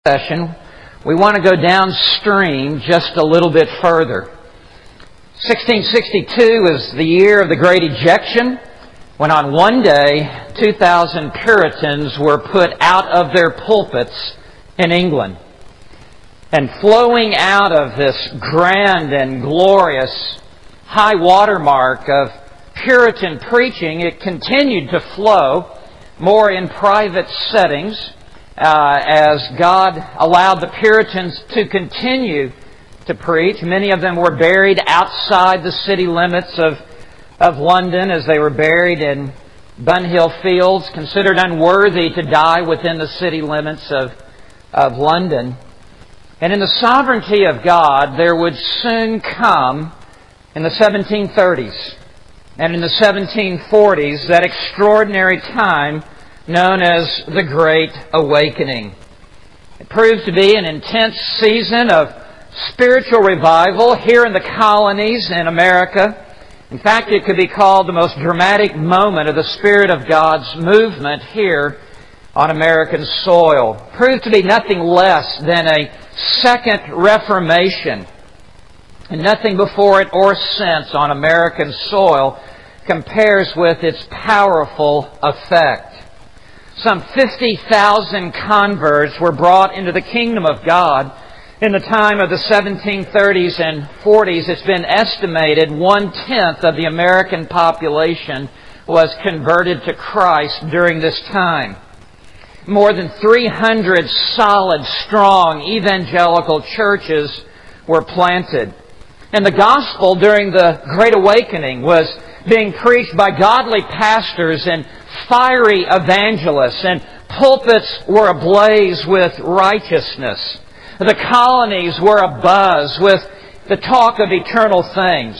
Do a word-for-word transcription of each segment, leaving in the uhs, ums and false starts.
session, we want to go downstream just a little bit further. sixteen sixty-two is the year of the Great Ejection, when on one day, two thousand Puritans were put out of their pulpits in England. And flowing out of this grand and glorious high watermark of Puritan preaching, it continued to flow more in private settings, Uh, as God allowed the Puritans to continue to preach. Many of them were buried outside the city limits of, of London, as they were buried in Bunhill Fields, considered unworthy to die within the city limits of, of London. And in the sovereignty of God, there would soon come, in the seventeen thirties and in the seventeen forties, that extraordinary time known as the Great Awakening. It proved to be an intense season of spiritual revival here in the colonies in America. In fact, it could be called the most dramatic moment of the Spirit of God's movement here on American soil. It proved to be nothing less than a second Reformation, and nothing before it or since on American soil compares with its powerful effect. Some fifty thousand converts were brought into the kingdom of God in the time of the seventeen thirties and forties. It's been estimated one-tenth of the American population was converted to Christ during this time. More than three hundred solid, strong evangelical churches were planted. And the gospel during the Great Awakening was being preached by godly pastors and fiery evangelists, and pulpits were ablaze with righteousness. The colonies were abuzz with the talk of eternal things.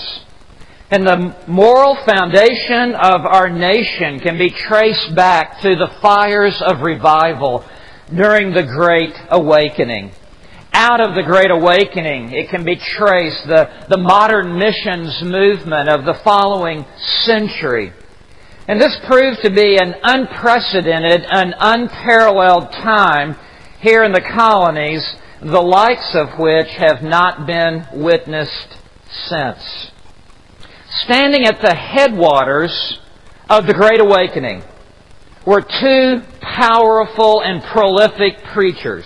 And the moral foundation of our nation can be traced back to the fires of revival during the Great Awakening. Out of the Great Awakening, it can be traced the, the modern missions movement of the following century. And this proved to be an unprecedented, an unparalleled time here in the colonies, the likes of which have not been witnessed since. Standing at the headwaters of the Great Awakening were two powerful and prolific preachers.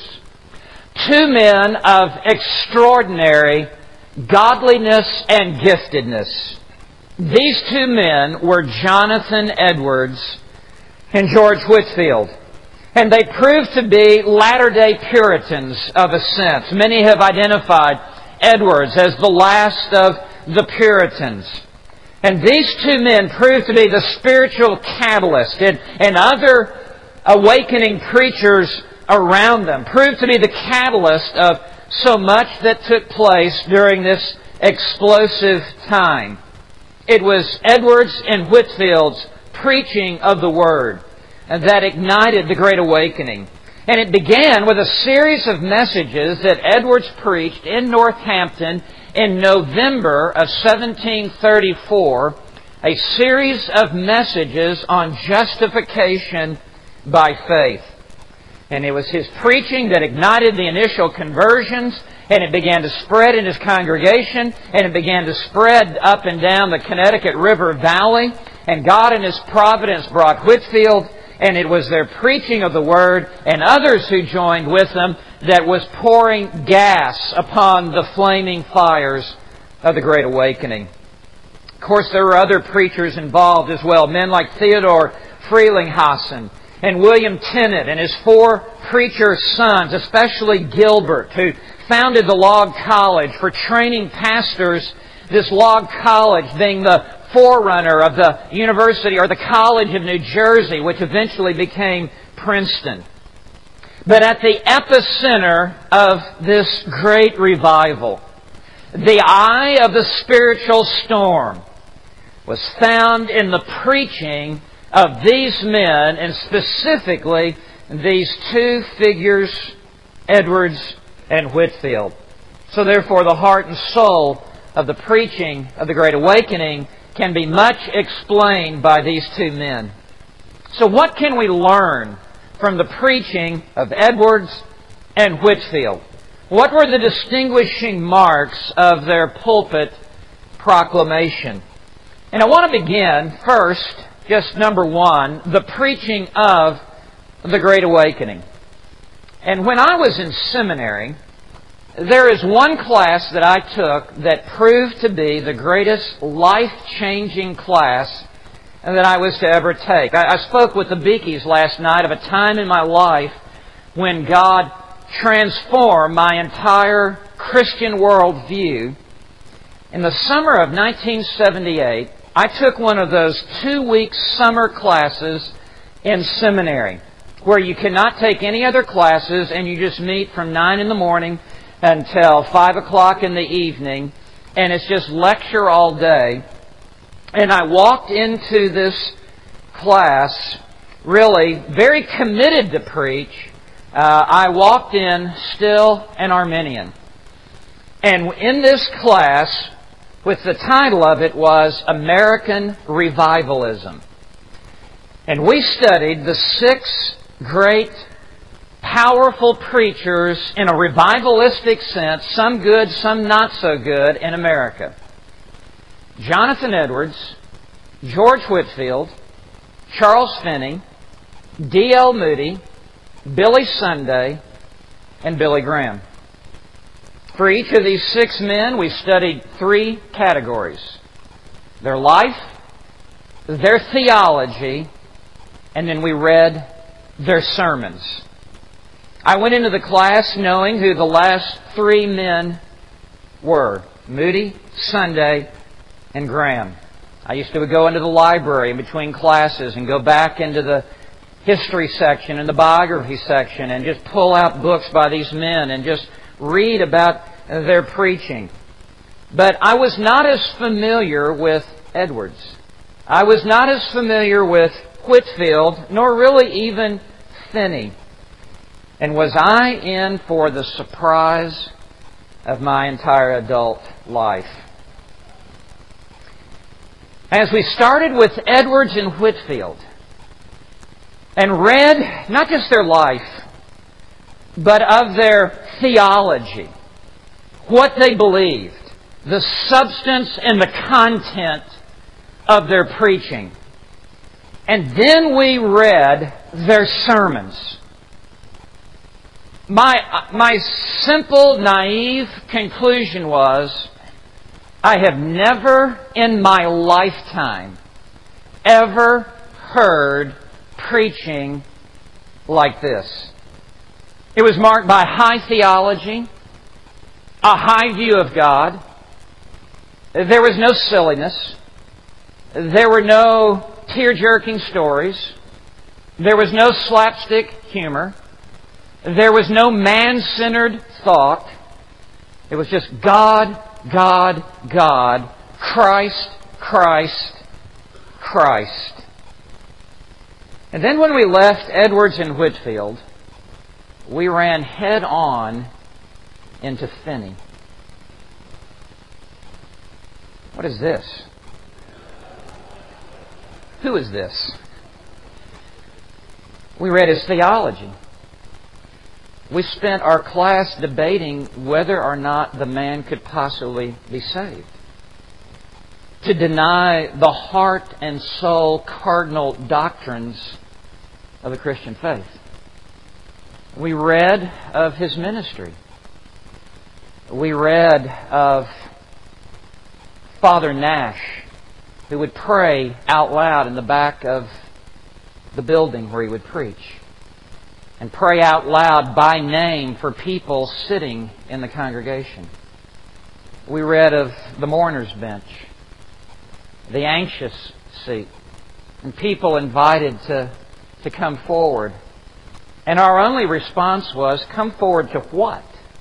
Two men of extraordinary godliness and giftedness. These two men were Jonathan Edwards and George Whitefield. And they proved to be latter-day Puritans of a sense. Many have identified Edwards as the last of the Puritans. And these two men proved to be the spiritual catalyst, and, and other awakening preachers around them proved to be the catalyst of so much that took place during this explosive time. It was Edwards and Whitefield's preaching of the Word that ignited the Great Awakening. And it began with a series of messages that Edwards preached in Northampton in November of seventeen thirty-four, a series of messages on justification by faith. And it was his preaching that ignited the initial conversions, and it began to spread in his congregation, and it began to spread up and down the Connecticut River Valley. And God in His providence brought Whitefield, and it was their preaching of the Word and others who joined with them that was pouring gas upon the flaming fires of the Great Awakening. Of course, there were other preachers involved as well, men like Theodore Frelinghuysen and William Tennant and his four preacher sons, especially Gilbert, who founded the Log College for training pastors, this Log College being the forerunner of the University or the College of New Jersey, which eventually became Princeton. But at the epicenter of this great revival, the eye of the spiritual storm was found in the preaching of these men, and specifically these two figures, Edwards and Whitefield. So therefore, the heart and soul of the preaching of the Great Awakening can be much explained by these two men. So what can we learn from the preaching of Edwards and Whitefield. What were the distinguishing marks of their pulpit proclamation? And I want to begin first, just number one, the preaching of the Great Awakening. And when I was in seminary, there is one class that I took that proved to be the greatest life-changing class that I was to ever take. I, I spoke with the Beakies last night of a time in my life when God transformed my entire Christian worldview. In the summer of nineteen seventy-eight, I took one of those two-week summer classes in seminary where you cannot take any other classes and you just meet from nine in the morning until five o'clock in the evening, and it's just lecture all day. And I walked into this class really very committed to preach. Uh, I walked in still an Arminian. And in this class, with the title of it was American Revivalism. And we studied the six great, powerful preachers in a revivalistic sense, some good, some not so good, in America. Jonathan Edwards, George Whitefield, Charles Finney, D L Moody, Billy Sunday, and Billy Graham. For each of these six men, we studied three categories: their life, their theology, and then we read their sermons. I went into the class knowing who the last three men were: Moody, Sunday, and Graham. I used to go into the library in between classes and go back into the history section and the biography section and just pull out books by these men and just read about their preaching. But I was not as familiar with Edwards. I was not as familiar with Whitefield, nor really even Finney. And was I in for the surprise of my entire adult life? As we started with Edwards and Whitefield and read not just their life, but of their theology, what they believed, the substance and the content of their preaching. And then we read their sermons. My, my simple, naive conclusion was, I have never in my lifetime ever heard preaching like this. It was marked by high theology, a high view of God. There was no silliness. There were no tear-jerking stories. There was no slapstick humor. There was no man-centered thought. It was just God, God, God, Christ, Christ, Christ. And then when we left Edwards and Whitefield, we ran head on into Finney. What is this? Who is this? We read his theology. We spent our class debating whether or not the man could possibly be saved. To deny the heart and soul cardinal doctrines of the Christian faith. We read of his ministry. We read of Father Nash, who would pray out loud in the back of the building where he would preach, and pray out loud by name for people sitting in the congregation. We read of the mourner's bench, the anxious seat, and people invited to, to come forward. And our only response was, come forward to what?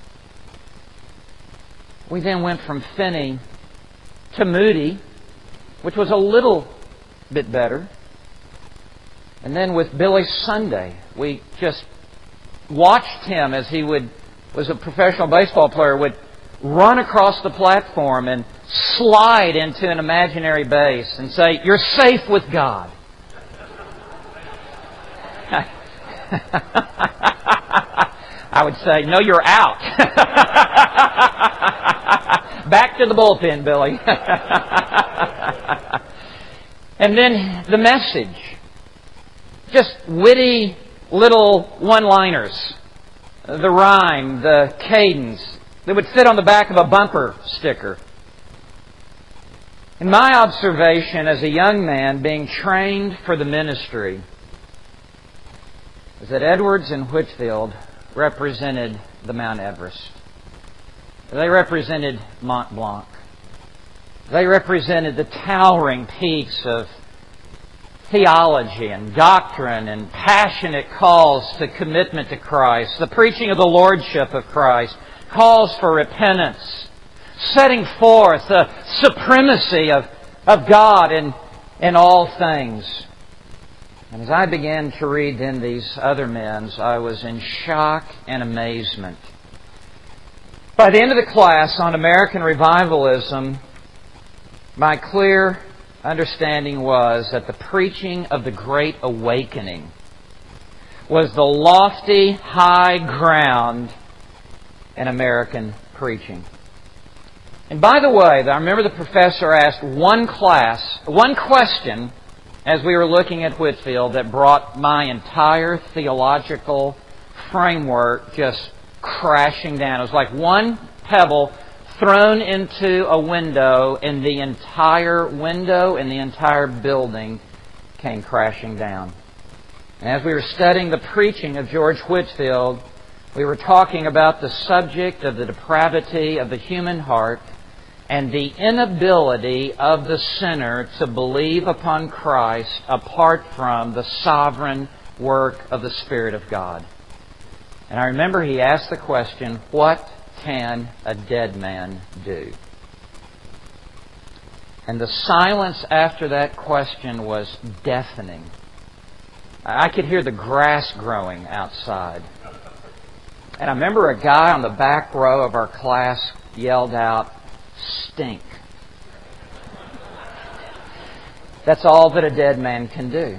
We then went from Finney to Moody, which was a little bit better. And then with Billy Sunday, we just watched him as he would was a professional baseball player, would run across the platform and slide into an imaginary base and say, "You're safe with God." I would say, no, you're out. Back to the bullpen, Billy. And then the message. Just witty little one-liners. The rhyme, the cadence that would fit on the back of a bumper sticker. In my observation as a young man being trained for the ministry is that Edwards and Whitefield represented the Mount Everest. They represented Mont Blanc. They represented the towering peaks of theology and doctrine and passionate calls to commitment to Christ, the preaching of the Lordship of Christ, calls for repentance, setting forth the supremacy of, of God in, in all things. And as I began to read then these other men, I was in shock and amazement. By the end of the class on American revivalism, my clear understanding was that the preaching of the Great Awakening was the lofty, high ground in American preaching. And by the way, I remember the professor asked one class, one question as we were looking at Whitefield that brought my entire theological framework just crashing down. It was like one pebble thrown into a window, and the entire window and the entire building came crashing down. And as we were studying the preaching of George Whitefield, we were talking about the subject of the depravity of the human heart and the inability of the sinner to believe upon Christ apart from the sovereign work of the Spirit of God. And I remember he asked the question, what can a dead man do? And the silence after that question was deafening. I could hear the grass growing outside. And I remember a guy on the back row of our class yelled out, "Stink." That's all that a dead man can do.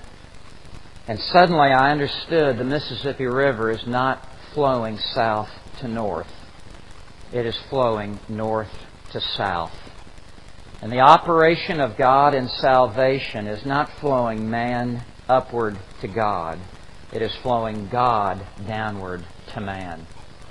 And suddenly I understood the Mississippi River is not flowing south to north. It is flowing north to south. And the operation of God in salvation is not flowing man upward to God. It is flowing God downward to man.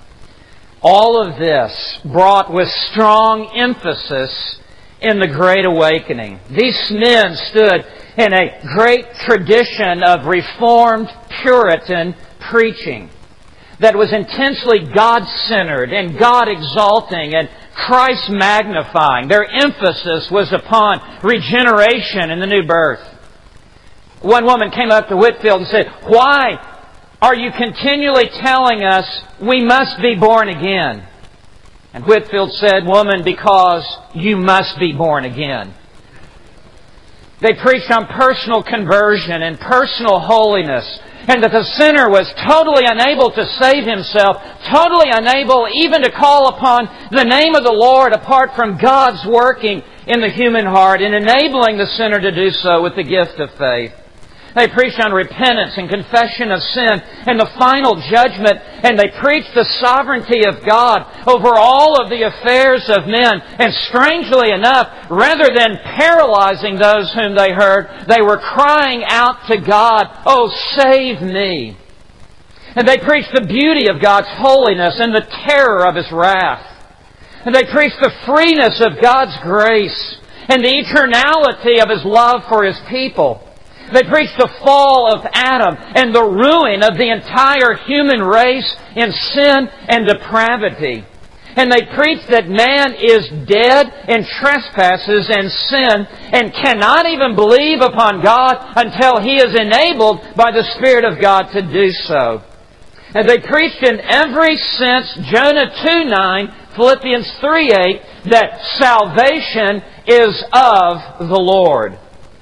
All of this brought with strong emphasis in the Great Awakening. These men stood in a great tradition of Reformed Puritan preaching that was intensely God-centered and God-exalting and Christ-magnifying. Their emphasis was upon regeneration and the new birth. One woman came up to Whitefield and said, "Why are you continually telling us we must be born again?" And Whitefield said, "Woman, because you must be born again." They preached on personal conversion and personal holiness, and that the sinner was totally unable to save himself, totally unable even to call upon the name of the Lord apart from God's working in the human heart and enabling the sinner to do so with the gift of faith. They preached on repentance and confession of sin and the final judgment, and they preached the sovereignty of God over all of the affairs of men. And strangely enough, rather than paralyzing those whom they heard, they were crying out to God, "Oh, save me." And they preached the beauty of God's holiness and the terror of His wrath. And they preached the freeness of God's grace and the eternality of His love for His people. They preached the fall of Adam and the ruin of the entire human race in sin and depravity. And they preached that man is dead in trespasses and sin and cannot even believe upon God until he is enabled by the Spirit of God to do so. And they preached in every sense, Jonah two nine, Philippians three eight, that salvation is of the Lord.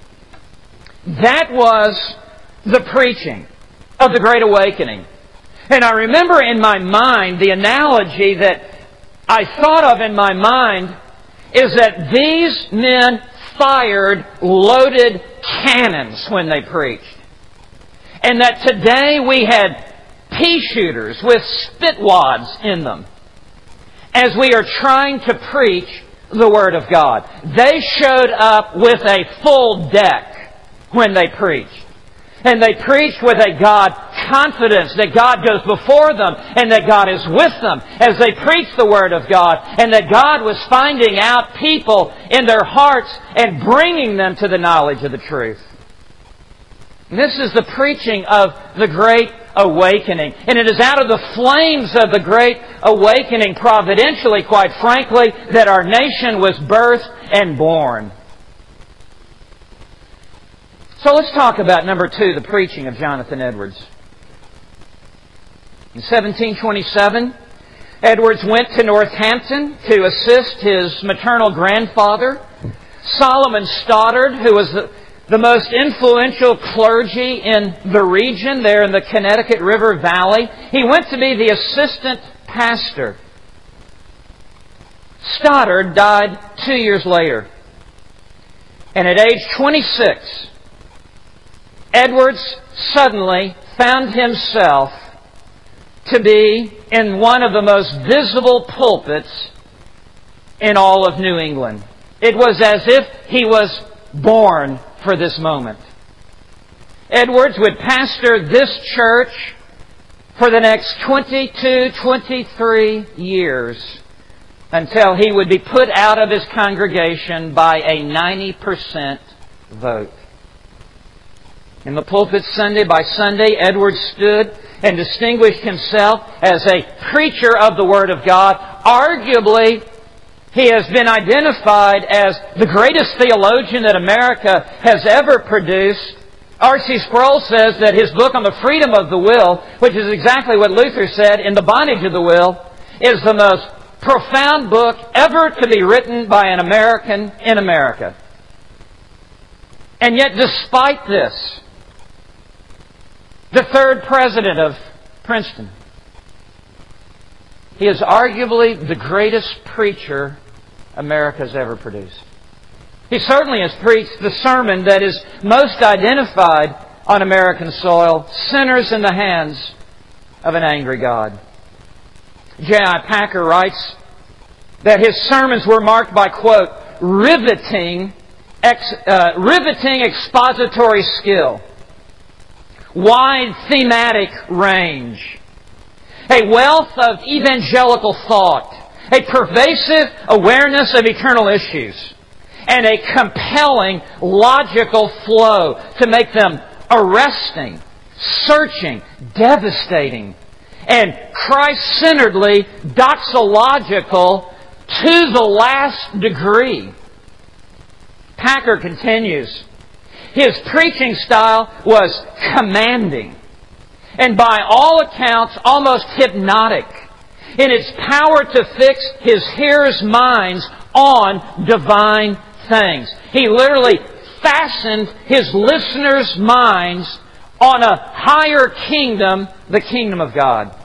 That was the preaching of the Great Awakening. And I remember in my mind, the analogy that I thought of in my mind is that these men fired loaded cannons when they preached. And that today we had pea shooters with spit wads in them as we are trying to preach the Word of God. They showed up with a full deck when they preached. And they preached with a God confidence that God goes before them and that God is with them as they preached the Word of God, and that God was finding out people in their hearts and bringing them to the knowledge of the truth. And this is the preaching of the Great Awakening. And it is out of the flames of the Great Awakening, providentially, quite frankly, that our nation was birthed and born. So let's talk about, number two, the preaching of Jonathan Edwards. In seventeen twenty-seven, Edwards went to Northampton to assist his maternal grandfather, Solomon Stoddard, who was the, the most influential clergy in the region there in the Connecticut River Valley. He went to be the assistant pastor. Stoddard died two years later. And at age twenty-six, Edwards suddenly found himself to be in one of the most visible pulpits in all of New England. It was as if he was born for this moment. Edwards would pastor this church for the next twenty-two, twenty-three years until he would be put out of his congregation by a ninety percent vote. In the pulpit Sunday by Sunday, Edwards stood and distinguished himself as a preacher of the Word of God. Arguably, he has been identified as the greatest theologian that America has ever produced. R C Sproul says that his book on the freedom of the will, which is exactly what Luther said in the bondage of the will, is the most profound book ever to be written by an American in America. And yet, despite this, the third president of Princeton, he is arguably the greatest preacher America has ever produced. He certainly has preached the sermon that is most identified on American soil, sinners in the hands of an angry God. J I Packer writes that his sermons were marked by, quote, riveting, ex, uh, riveting expository skill, wide thematic range, a wealth of evangelical thought, a pervasive awareness of eternal issues, and a compelling logical flow to make them arresting, searching, devastating, and Christ-centeredly doxological to the last degree. Packer continues, his preaching style was commanding and by all accounts almost hypnotic in its power to fix his hearers' minds on divine things. He literally fastened his listeners' minds on a higher kingdom, the kingdom of God.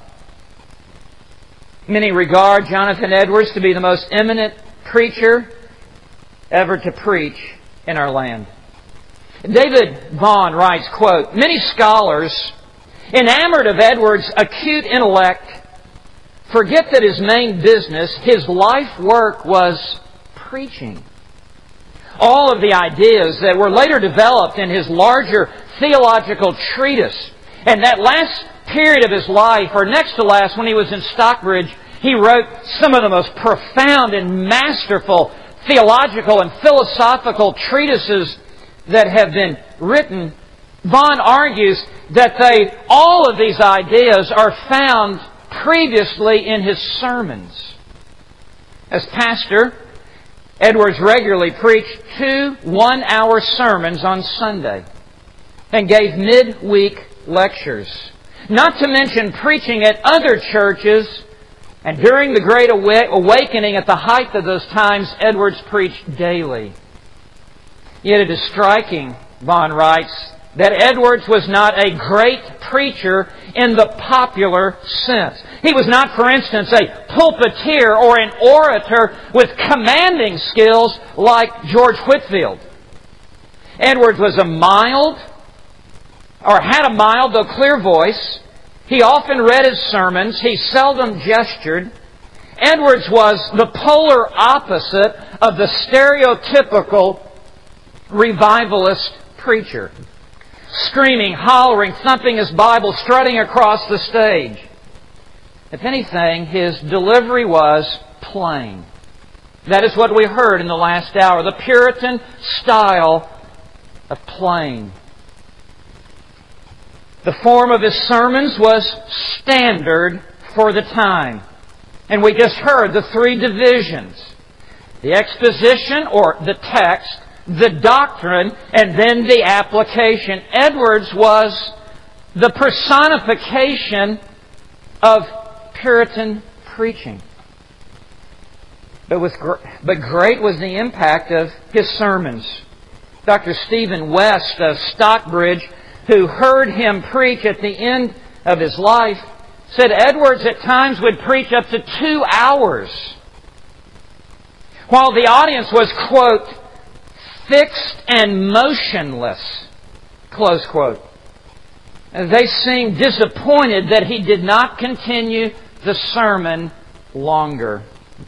Many regard Jonathan Edwards to be the most eminent preacher ever to preach in our land. David Vaughn writes, quote, many scholars, enamored of Edwards' acute intellect, forget that his main business, his life work, was preaching. All of the ideas that were later developed in his larger theological treatise, and that last period of his life, or next to last, when he was in Stockbridge, he wrote some of the most profound and masterful theological and philosophical treatises that have been written. Vaughn argues that they, all of these ideas are found previously in his sermons. As pastor, Edwards regularly preached two one-hour sermons on Sunday and gave midweek lectures. Not to mention preaching at other churches. And during the Great Awakening, at the height of those times, Edwards preached daily. Yet it is striking, Vaughn writes, that Edwards was not a great preacher in the popular sense. He was not, for instance, a pulpiteer or an orator with commanding skills like George Whitefield. Edwards was a mild, or had a mild though clear voice. He often read his sermons. He seldom gestured. Edwards was the polar opposite of the stereotypical revivalist preacher. Screaming, hollering, thumping his Bible, strutting across the stage. If anything, his delivery was plain. That is what we heard in the last hour. The Puritan style of plain. The form of his sermons was standard for the time. And we just heard the three divisions. The exposition or the text, the doctrine, and then the application. Edwards was the personification of Puritan preaching. But, with, but great was the impact of his sermons. Doctor Stephen West of Stockbridge, who heard him preach at the end of his life, said Edwards at times would preach up to two hours, while the audience was, quote, fixed and motionless, close quote. They seemed disappointed that he did not continue the sermon longer.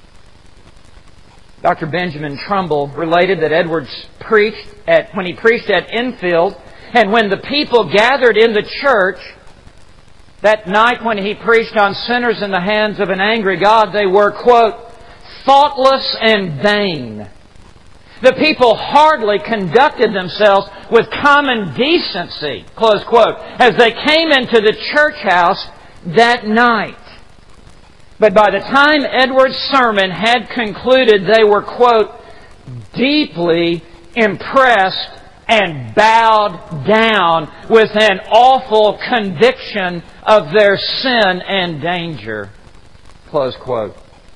Doctor Benjamin Trumbull related that Edwards preached at, when he preached at Enfield, and when the people gathered in the church that night when he preached on sinners in the hands of an angry God, they were, quote, thoughtless and vain. The people hardly conducted themselves with common decency, close quote, as they came into the church house that night. But by the time Edwards' sermon had concluded, they were, quote, deeply impressed and bowed down with an awful conviction of their sin and danger, close quote.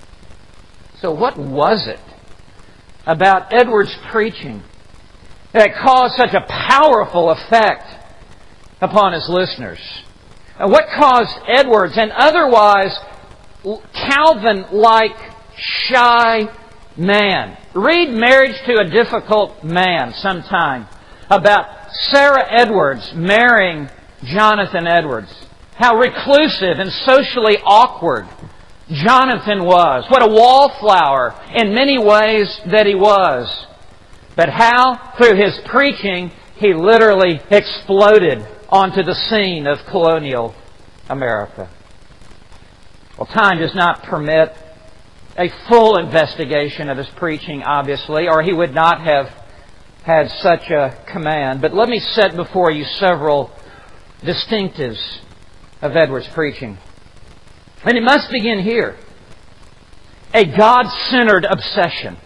So what was it about Edwards' preaching that caused such a powerful effect upon his listeners? And what caused Edwards, an otherwise Calvin-like shy man, read Marriage to a Difficult Man sometime, about Sarah Edwards marrying Jonathan Edwards. How reclusive and socially awkward Jonathan was. What a wallflower in many ways that he was. But how, through his preaching, he literally exploded onto the scene of colonial America. Well, time does not permit a full investigation of his preaching, obviously, or he would not have had such a command. But let me set before you several distinctives of Edwards' preaching. And it must begin here. A God-centered obsession.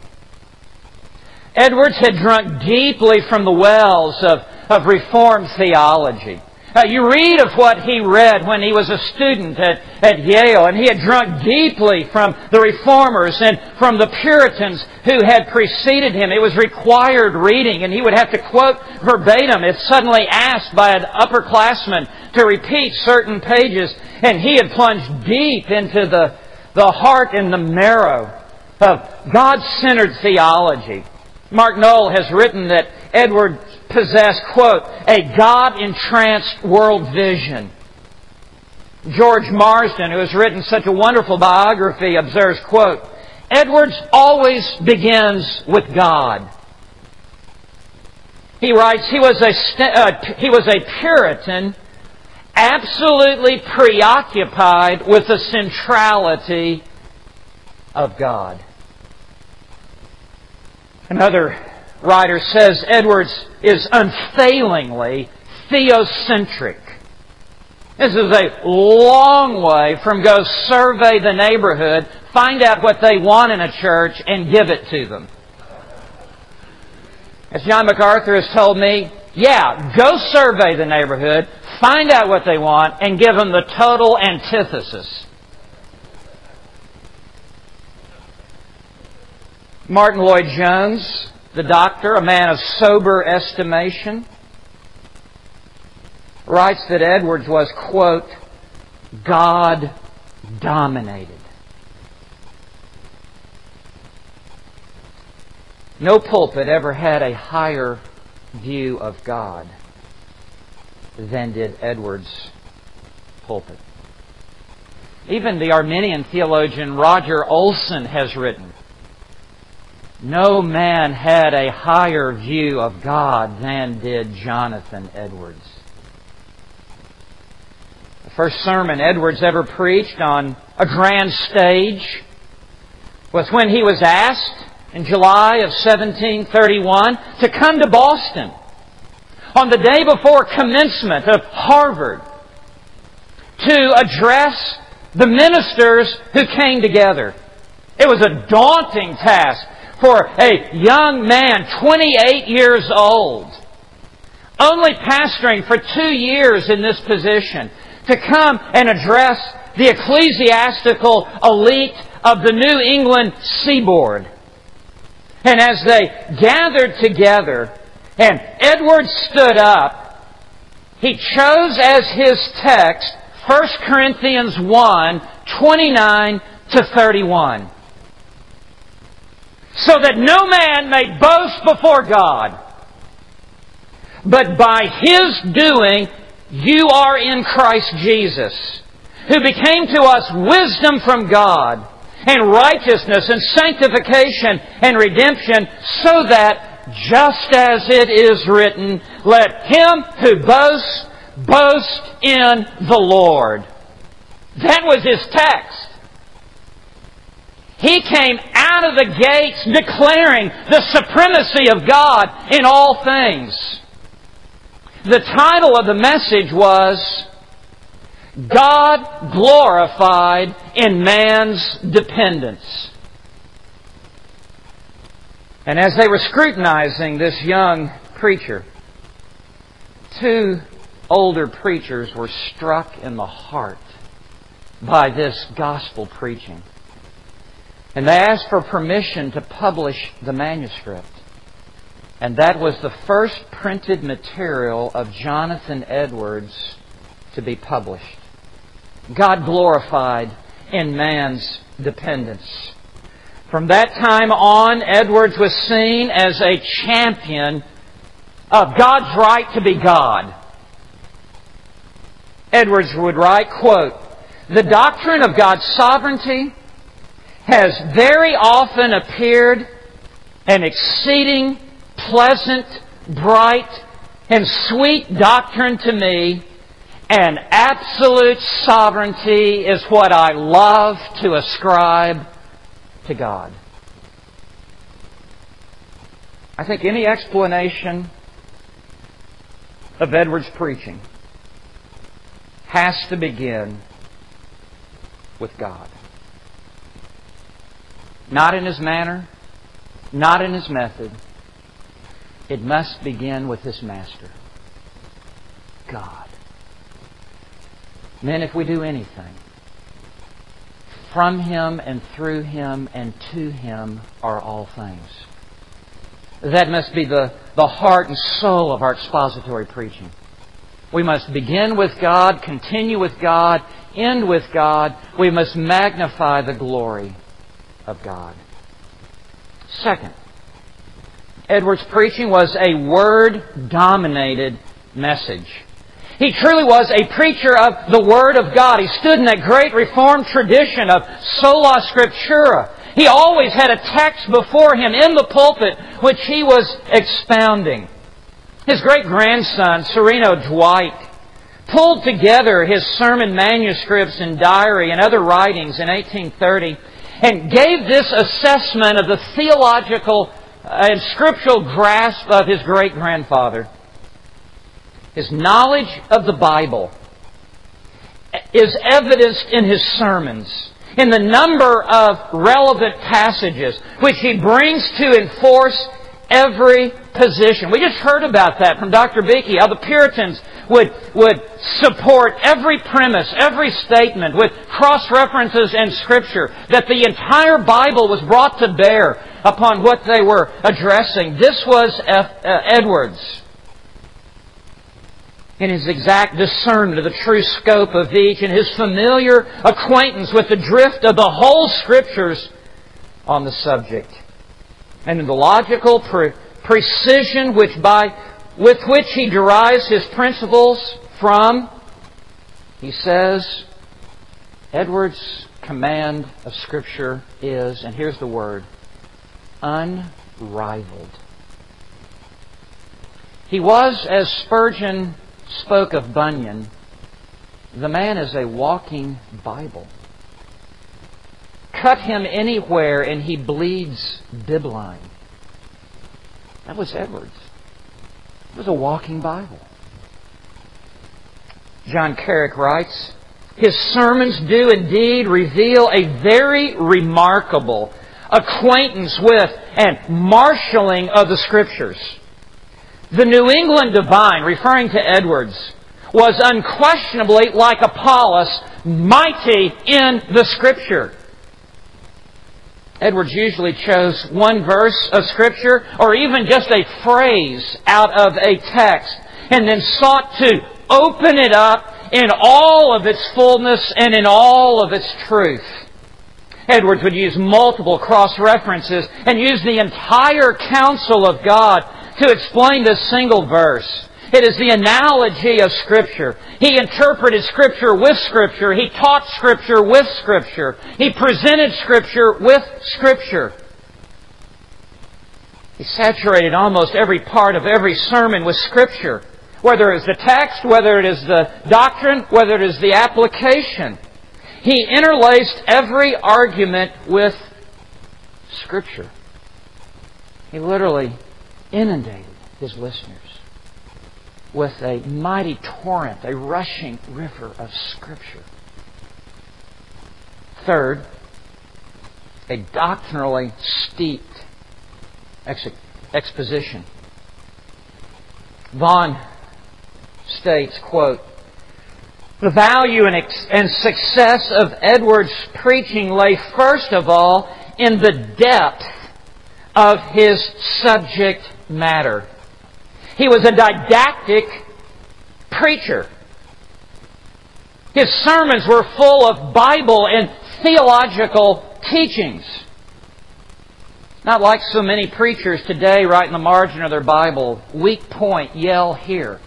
Edwards had drunk deeply from the wells of, of Reformed theology. Uh, you read of what he read when he was a student at, at Yale, and he had drunk deeply from the Reformers and from the Puritans who had preceded him. It was required reading, and he would have to quote verbatim if suddenly asked by an upperclassman to repeat certain pages. And he had plunged deep into the, the heart and the marrow of God-centered theology. Mark Knoll has written that Edwards possessed, quote, a God-entranced world vision. George Marsden, who has written such a wonderful biography, observes, quote, Edwards always begins with God. He writes, he was a, uh, he was a Puritan, absolutely preoccupied with the centrality of God. Another writer says Edwards is unfailingly theocentric. This is a long way from go survey the neighborhood, find out what they want in a church, and give it to them. As John MacArthur has told me, yeah, go survey the neighborhood, find out what they want, and give them the total antithesis. Martin Lloyd-Jones, the doctor, a man of sober estimation, writes that Edwards was, quote, God-dominated. No pulpit ever had a higher view of God than did Edwards' pulpit. even the Arminian theologian Roger Olson has written, no man had a higher view of God than did Jonathan Edwards. The first sermon Edwards ever preached on a grand stage was when he was asked in July of seventeen thirty-one to come to Boston on the day before commencement of Harvard to address the ministers who came together. It was a daunting task for a young man, twenty-eight years old, only pastoring for two years in this position, to come and address the ecclesiastical elite of the New England seaboard. And as they gathered together and Edwards stood up, he chose as his text First Corinthians one, twenty-nine to thirty-one. So that no man may boast before God, but by His doing you are in Christ Jesus, who became to us wisdom from God, and righteousness and sanctification and redemption, so that, just as it is written, let him who boasts, boast in the Lord. That was his text. He came out of the gates declaring the supremacy of God in all things. The title of the message was God Glorified in Man's Dependence. And as they were scrutinizing this young preacher, two older preachers were struck in the heart by this gospel preaching. And they asked for permission to publish the manuscript. And that was the first printed material of Jonathan Edwards to be published. God Glorified in Man's Dependence. From that time on, Edwards was seen as a champion of God's right to be God. Edwards would write, quote, "The doctrine of God's sovereignty has very often appeared an exceeding pleasant, bright, and sweet doctrine to me, and absolute sovereignty is what I love to ascribe to God." I think any explanation of Edwards' preaching has to begin with God. Not in his manner, not in his method. It must begin with his master, God. Men, if we do anything, from Him and through Him and to Him are all things. That must be the, the heart and soul of our expository preaching. We must begin with God, continue with God, end with God. We must magnify the glory of God. Second, Edwards' preaching was a Word-dominated message. He truly was a preacher of the Word of God. He stood in that great Reformed tradition of sola scriptura. He always had a text before him in the pulpit which he was expounding. His great-grandson, Sereno Dwight, pulled together his sermon manuscripts and diary and other writings in eighteen thirty and gave this assessment of the theological and scriptural grasp of his great-grandfather. His knowledge of the Bible is evidenced in his sermons, in the number of relevant passages which he brings to enforce every position. We just heard about that from Doctor Beakey, how the Puritans would, would support every premise, every statement with cross-references in Scripture, that the entire Bible was brought to bear upon what they were addressing. This was F, uh, Edwards, in his exact discernment of the true scope of each, and his familiar acquaintance with the drift of the whole Scriptures on the subject, and in the logical pre- precision which by with which he derives his principles from, he says, Edwards' command of Scripture is, and here's the word, unrivaled. He was, as Spurgeon spoke of Bunyan, the man is a walking Bible. Cut him anywhere and he bleeds bibline. That was Edwards. It was a walking Bible. John Carrick writes, his sermons do indeed reveal a very remarkable acquaintance with and marshalling of the Scriptures. The New England divine, referring to Edwards, was unquestionably, like Apollos, mighty in the Scripture. Edwards usually chose one verse of Scripture or even just a phrase out of a text and then sought to open it up in all of its fullness and in all of its truth. Edwards would use multiple cross-references and use the entire counsel of God to explain this single verse. It is the analogy of Scripture. He interpreted Scripture with Scripture. He taught Scripture with Scripture. He presented Scripture with Scripture. He saturated almost every part of every sermon with Scripture. Whether it is the text, whether it is the doctrine, whether it is the application. He interlaced every argument with Scripture. He literally inundated his listeners with a mighty torrent, a rushing river of Scripture. Third, a doctrinally steeped ex- exposition. Vaughan states, quote, the value and, ex- and success of Edwards' preaching lay first of all in the depth of his subject matter. He was a didactic preacher. His sermons were full of Bible and theological teachings. Not like so many preachers today write in the margin of their Bible, weak point, yell here.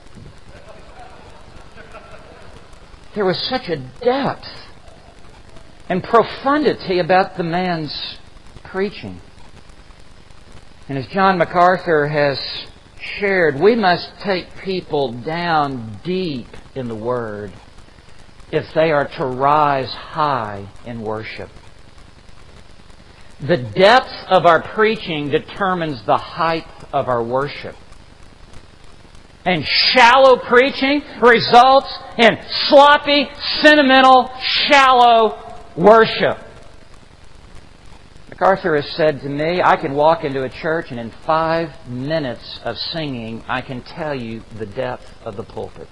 There was such a depth and profundity about the man's preaching. And as John MacArthur has shared, we must take people down deep in the Word if they are to rise high in worship. The depth of our preaching determines the height of our worship. And shallow preaching results in sloppy, sentimental, shallow worship. MacArthur has said to me, I can walk into a church and in five minutes of singing, I can tell you the depth of the pulpit.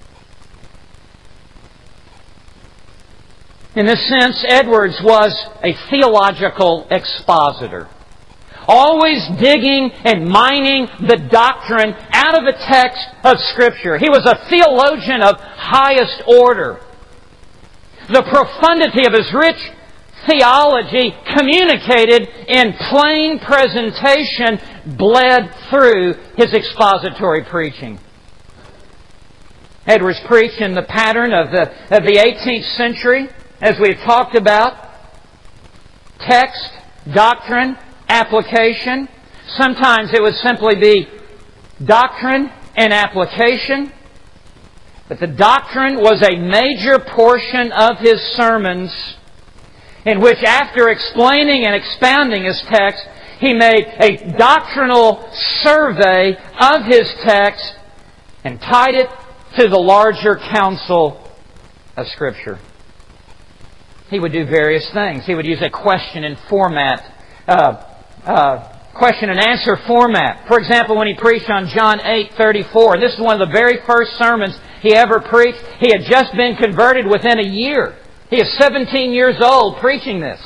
In this sense, Edwards was a theological expositor. Always digging and mining the doctrine out of the text of Scripture. He was a theologian of highest order. The profundity of his rich theology communicated in plain presentation bled through his expository preaching. Edwards preached in the pattern of the, of the eighteenth century, as we've talked about. Text, doctrine, application. Sometimes it would simply be doctrine and application. But the doctrine was a major portion of his sermons, in which after explaining and expounding his text, he made a doctrinal survey of his text and tied it to the larger counsel of Scripture. He would do various things. He would use a question and format, uh, uh, question and answer format. For example, when he preached on John eight thirty-four, this is one of the very first sermons he ever preached. He had just been converted within a year. He is seventeen years old preaching this.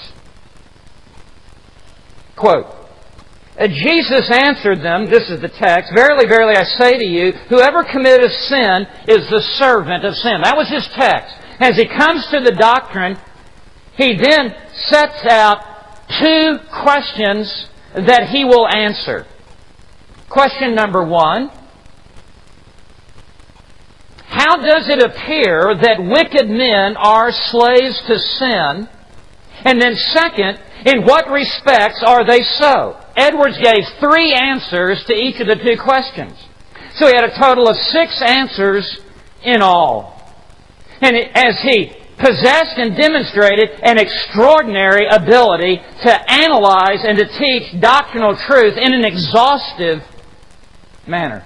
Quote, Jesus answered them, this is the text, verily, verily, I say to you, whoever committeth sin is the servant of sin. That was his text. As he comes to the doctrine, he then sets out two questions that he will answer. Question number one, How does it appear that wicked men are slaves to sin? And then second, in what respects are they so? Edwards gave three answers to each of the two questions. So he had a total of six answers in all. And as he possessed and demonstrated an extraordinary ability to analyze and to teach doctrinal truth in an exhaustive manner.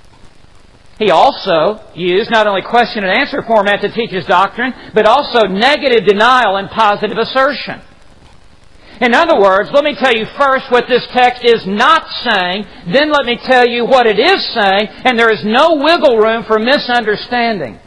He also used not only question and answer format to teach his doctrine, but also negative denial and positive assertion. In other words, let me tell you first what this text is not saying, then let me tell you what it is saying, and there is no wiggle room for misunderstanding.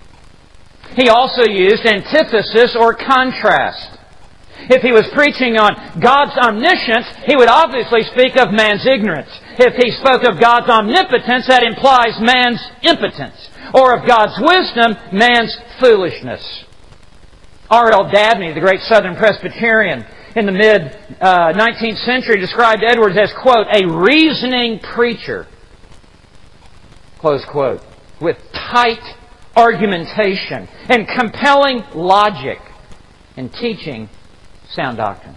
He also used antithesis or contrast. If he was preaching on God's omniscience, he would obviously speak of man's ignorance. If he spoke of God's omnipotence, that implies man's impotence. Or of God's wisdom, man's foolishness. R L Dabney, the great Southern Presbyterian in the mid-nineteenth century, described Edwards as, quote, a reasoning preacher, close quote, with tight argumentation and compelling logic in teaching sound doctrine.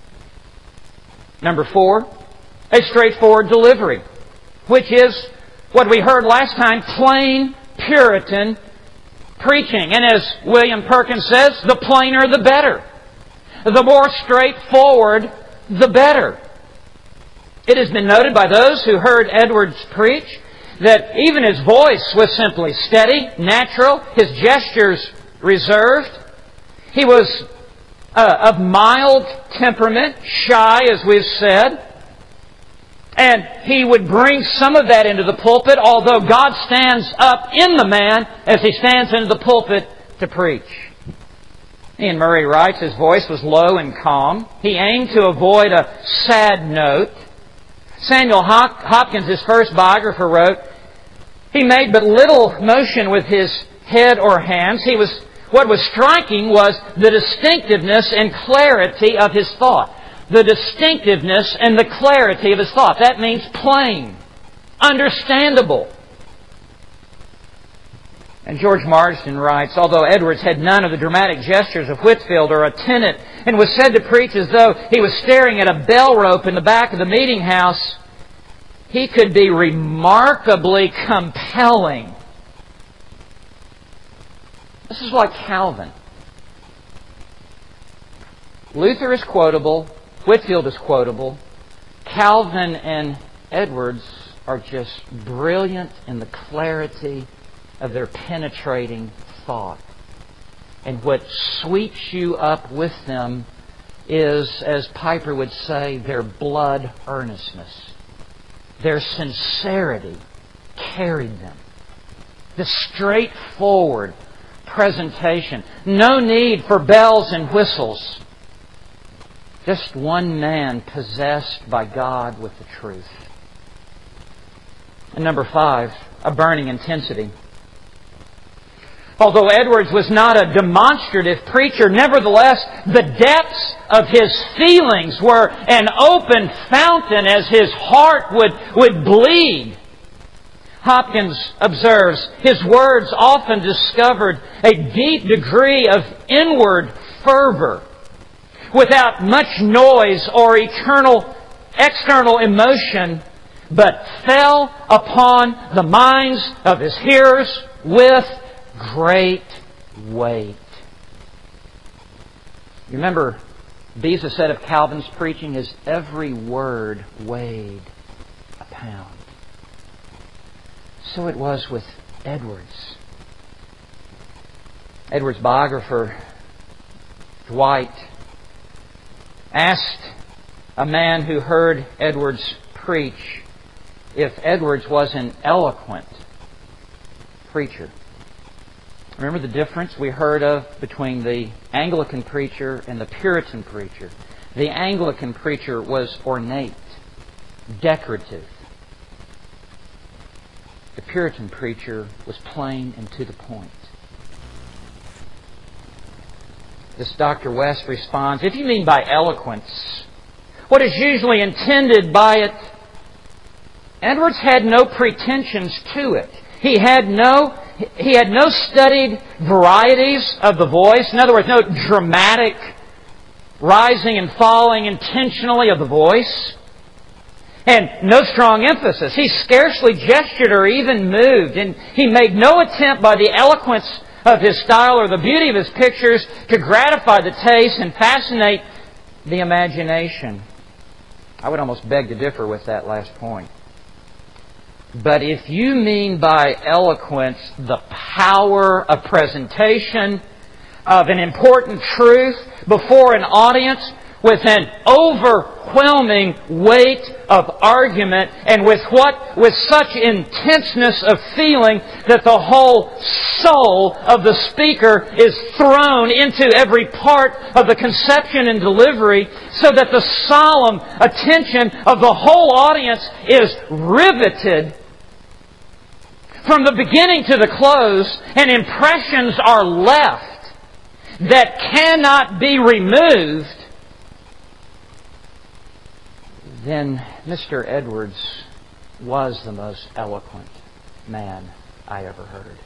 Number four, a straightforward delivery, which is what we heard last time, plain Puritan preaching. And as William Perkins says, the plainer the better. The more straightforward, the better. It has been noted by those who heard Edwards preach that even his voice was simply steady, natural, his gestures reserved. He was uh, of mild temperament, shy, as we've said. And he would bring some of that into the pulpit, although God stands up in the man as he stands into the pulpit to preach. Ian Murray writes, his voice was low and calm. He aimed to avoid a sad note. Samuel Hopkins, his first biographer, wrote, he made but little motion with his head or hands. He was, what was striking was the distinctiveness and clarity of his thought. The distinctiveness and the clarity of his thought. That means plain, understandable. And George Marsden writes, although Edwards had none of the dramatic gestures of Whitefield or a tenant and was said to preach as though he was staring at a bell rope in the back of the meeting house, he could be remarkably compelling. This is like Calvin. Luther is quotable. Whitefield is quotable. Calvin and Edwards are just brilliant in the clarity of their penetrating thought. And what sweeps you up with them is, as Piper would say, their blood earnestness. Their sincerity carried them. The straightforward presentation. No need for bells and whistles. Just one man possessed by God with the truth. And number five, a burning intensity. Although Edwards was not a demonstrative preacher, nevertheless, the depths of his feelings were an open fountain as his heart would, would bleed. Hopkins observes, his words often discovered a deep degree of inward fervor without much noise or eternal external emotion, but fell upon the minds of his hearers with great weight. You remember, Beza said of Calvin's preaching, his every word weighed a pound. So it was with Edwards. Edwards' biographer, Dwight, asked a man who heard Edwards preach if Edwards was an eloquent preacher. Remember the difference we heard of between the Anglican preacher and the Puritan preacher? The Anglican preacher was ornate, decorative. The Puritan preacher was plain and to the point. This Doctor West responds, if you mean by eloquence what is usually intended by it, Edwards had no pretensions to it. He had no he had no studied varieties of the voice. In other words, no dramatic rising and falling intentionally of the voice. And no strong emphasis. He scarcely gestured or even moved. And he made no attempt by the eloquence of his style or the beauty of his pictures to gratify the taste and fascinate the imagination. I would almost beg to differ with that last point. But if you mean by eloquence the power of presentation of an important truth before an audience with an overwhelming weight of argument and with what with such intenseness of feeling that the whole soul of the speaker is thrown into every part of the conception and delivery, so that the solemn attention of the whole audience is riveted from the beginning to the close, and impressions are left that cannot be removed, then Mister Edwards was the most eloquent man I ever heard.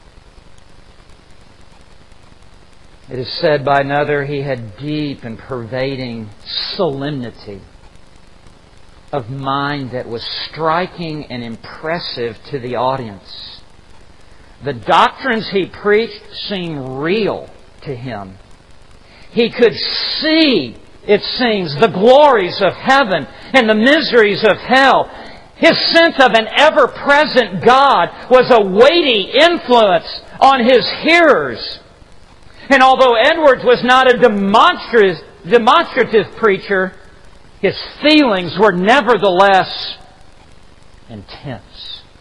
It is said by another, he had deep and pervading solemnity of mind that was striking and impressive to the audience. The doctrines he preached seemed real to him. He could see, it seems, the glories of heaven and the miseries of hell. His sense of an ever-present God was a weighty influence on his hearers. And although Edwards was not a demonstrative, demonstrative preacher, his feelings were nevertheless intense.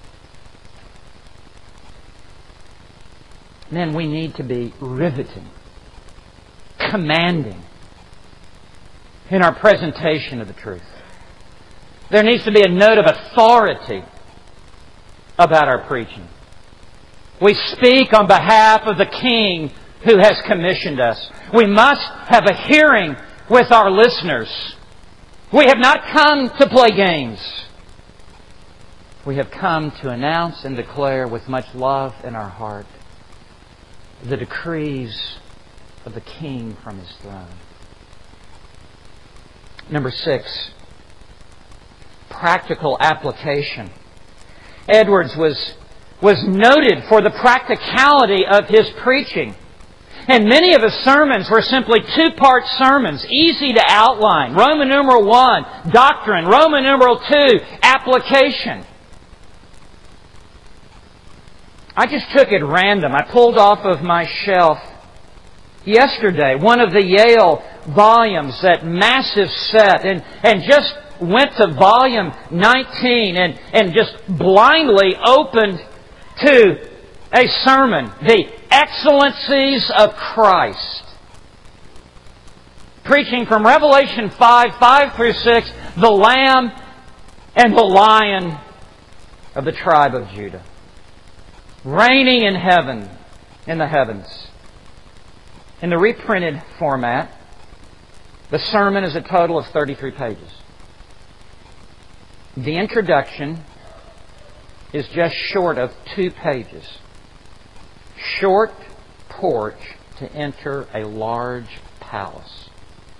Men, we need to be riveting, commanding in our presentation of the truth. There needs to be a note of authority about our preaching. We speak on behalf of the King who has commissioned us. We must have a hearing with our listeners. We have not come to play games. We have come to announce and declare with much love in our heart the decrees of the King from His throne. Number six, practical application. Edwards was, was noted for the practicality of his preaching. And many of his sermons were simply two-part sermons, easy to outline. Roman numeral one, doctrine. Roman numeral two, application. I just took it random. I pulled off of my shelf yesterday one of the Yale volumes, that massive set, and, and just went to volume nineteen and, and just blindly opened to a sermon, The Excellencies of Christ. Preaching from Revelation five, five through six, the Lamb and the Lion of the tribe of Judah. Reigning in heaven, in the heavens. In the reprinted format, the sermon is a total of thirty-three pages. The introduction is just short of two pages. Short porch to enter a large palace.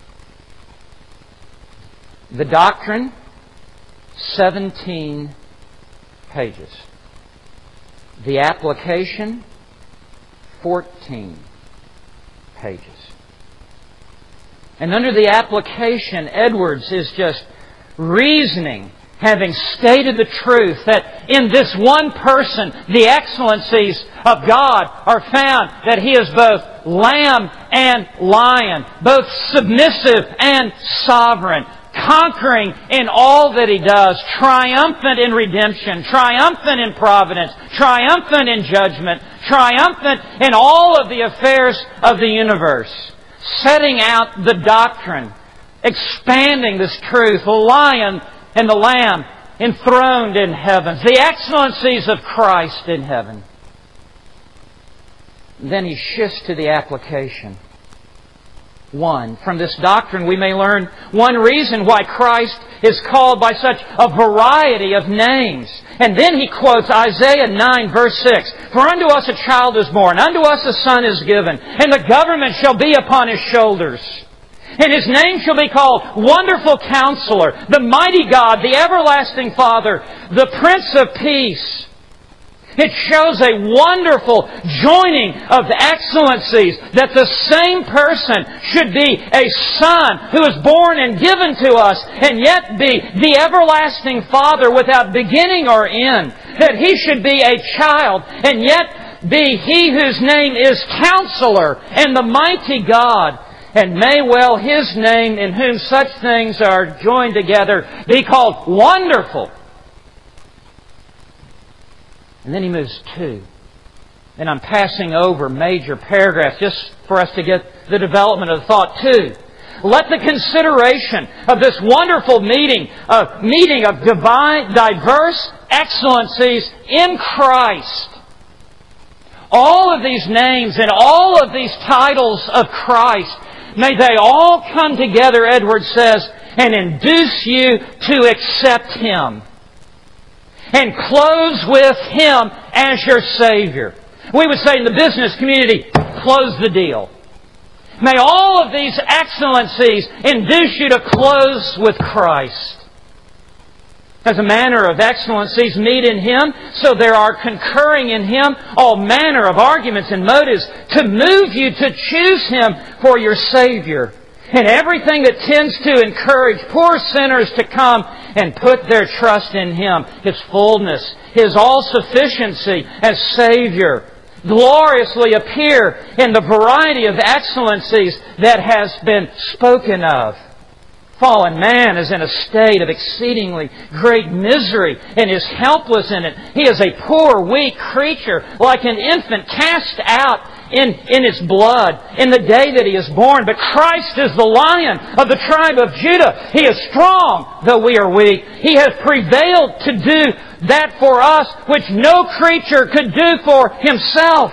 The doctrine, seventeen pages. The application, fourteen pages. And under the application, Edwards is just reasoning, having stated the truth that in this one person, the excellencies of God are found, that He is both Lamb and Lion, both submissive and sovereign, conquering in all that He does, triumphant in redemption, triumphant in providence, triumphant in judgment, triumphant in all of the affairs of the universe, setting out the doctrine, expanding this truth, the Lion and the Lamb enthroned in heavens, the excellencies of Christ in heaven. Then he shifts to the application. one. From this doctrine we may learn one reason why Christ is called by such a variety of names. And then he quotes Isaiah nine verse six. For unto us a child is born, unto us a son is given, and the government shall be upon His shoulders. And His name shall be called Wonderful Counselor, the Mighty God, the Everlasting Father, the Prince of Peace. It shows a wonderful joining of excellencies that the same person should be a Son who is born and given to us and yet be the everlasting Father without beginning or end. That He should be a child and yet be He whose name is Counselor and the Mighty God. And may well His name, in whom such things are joined together, be called Wonderful. And then he moves two. And I'm passing over major paragraphs just for us to get the development of the thought. Two. Let the consideration of this wonderful meeting, a meeting of divine, diverse excellencies in Christ. All of these names and all of these titles of Christ, may they all come together, Edwards says, and induce you to accept Him. And close with Him as your Savior. We would say in the business community, close the deal. May all of these excellencies induce you to close with Christ. As a manner of excellencies meet in Him, so there are concurring in Him all manner of arguments and motives to move you to choose Him for your Savior. And everything that tends to encourage poor sinners to come and put their trust in Him, His fullness, His all-sufficiency as Savior, gloriously appear in the variety of excellencies that has been spoken of. Fallen man is in a state of exceedingly great misery and is helpless in it. He is a poor, weak creature, like an infant cast out in, in its blood in the day that he is born. But Christ is the Lion of the tribe of Judah. He is strong, though we are weak. He has prevailed to do that for us which no creature could do for himself.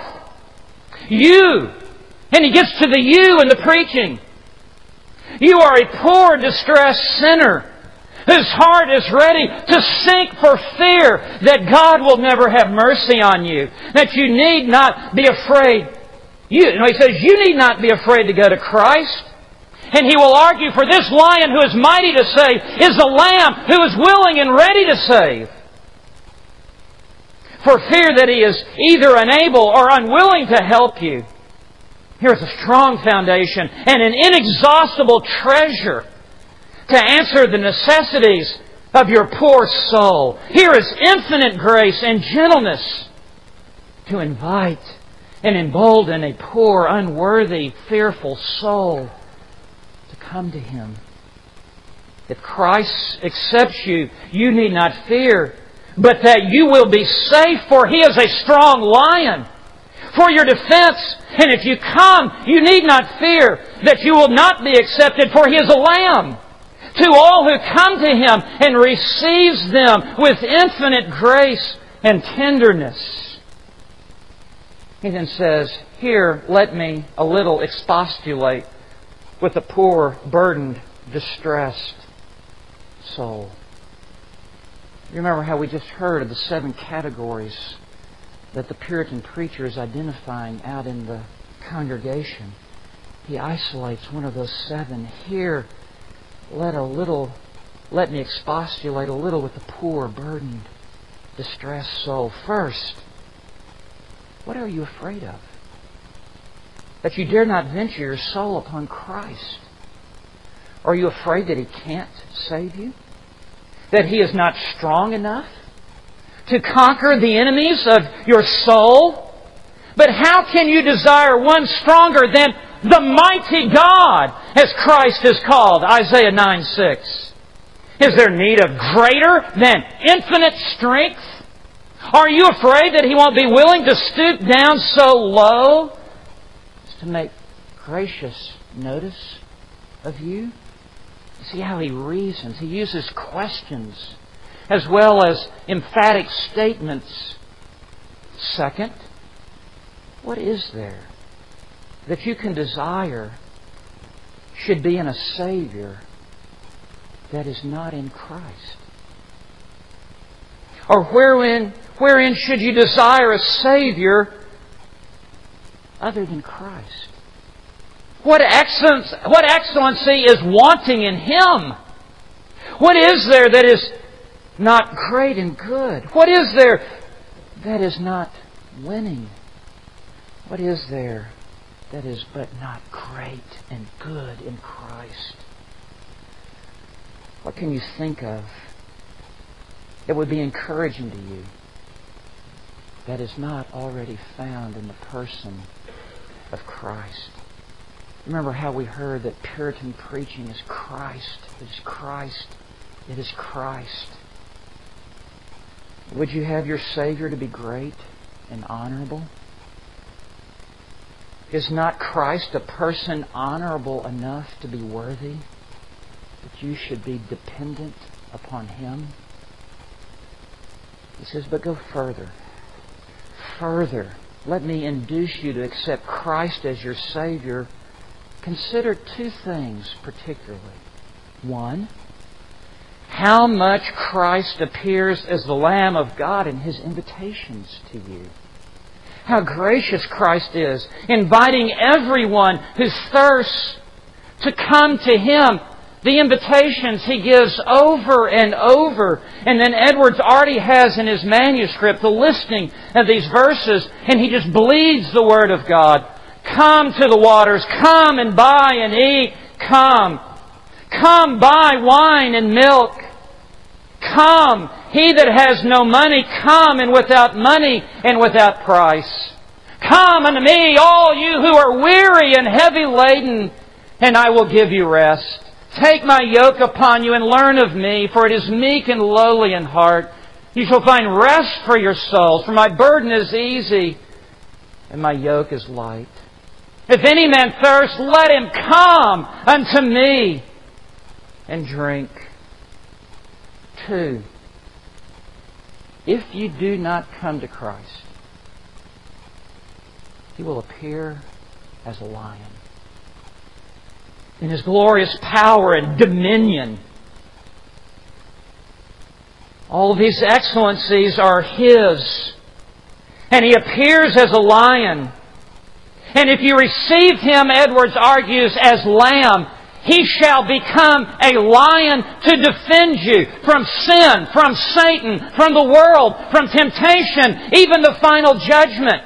You. And he gets to the you in the preaching. You are a poor, distressed sinner whose heart is ready to sink for fear that God will never have mercy on you. That you need not be afraid. You, you know, he says, you need not be afraid to go to Christ. And he will argue, for this Lion who is mighty to save is the Lamb who is willing and ready to save. For fear that he is either unable or unwilling to help you. Here's a strong foundation and an inexhaustible treasure to answer the necessities of your poor soul. Here is infinite grace and gentleness to invite and embolden a poor, unworthy, fearful soul to come to Him. If Christ accepts you, you need not fear, but that you will be safe, for He is a strong Lion for your defense. And if you come, you need not fear that you will not be accepted, for He is a Lamb to all who come to Him and receives them with infinite grace and tenderness. He then says, here, let me a little expostulate with a poor, burdened, distressed soul. You remember how we just heard of the seven categories that the Puritan preacher is identifying out in the congregation. He isolates one of those seven. Here, let a little, let me expostulate a little with the poor, burdened, distressed soul. First, what are you afraid of? That you dare not venture your soul upon Christ? Are you afraid that He can't save you? That He is not strong enough to conquer the enemies of your soul? But how can you desire one stronger than the mighty God, as Christ is called? Isaiah nine six. Is there need of greater than infinite strength? Are you afraid that He won't be willing to stoop down so low as to make gracious notice of you? See how He reasons. He uses questions as well as emphatic statements. Second, what is there that you can desire should be in a Savior that is not in Christ? Or wherein, wherein should you desire a Savior other than Christ? What excellence, what excellency is wanting in Him? What is there that is not great and good? What is there that is not winning? What is there that is but not great and good in Christ? What can you think of that would be encouraging to you that is not already found in the person of Christ? Remember how we heard that Puritan preaching is Christ. It is Christ. It is Christ. Would you have your Savior to be great and honorable? Is not Christ a person honorable enough to be worthy that you should be dependent upon Him? He says, but go further. Further. Let me induce you to accept Christ as your Savior. Consider two things particularly. One, how much Christ appears as the Lamb of God in His invitations to you. How gracious Christ is, inviting everyone who thirsts to come to Him. The invitations He gives over and over. And then Edwards already has in his manuscript the listing of these verses, and he just bleeds the Word of God. Come to the waters. Come and buy and eat. Come. Come buy wine and milk. Come. He that has no money, come, and without money and without price. Come unto me, all you who are weary and heavy laden, and I will give you rest. Take my yoke upon you and learn of me, for it is meek and lowly in heart. You shall find rest for your souls, for my burden is easy and my yoke is light. If any man thirst, let him come unto me and drink. Two, if you do not come to Christ, He will appear as a lion. In His glorious power and dominion. All of these excellencies are His. And He appears as a lion. And if you receive Him, Edwards argues, as Lamb, He shall become a lion to defend you from sin, from Satan, from the world, from temptation, even the final judgment.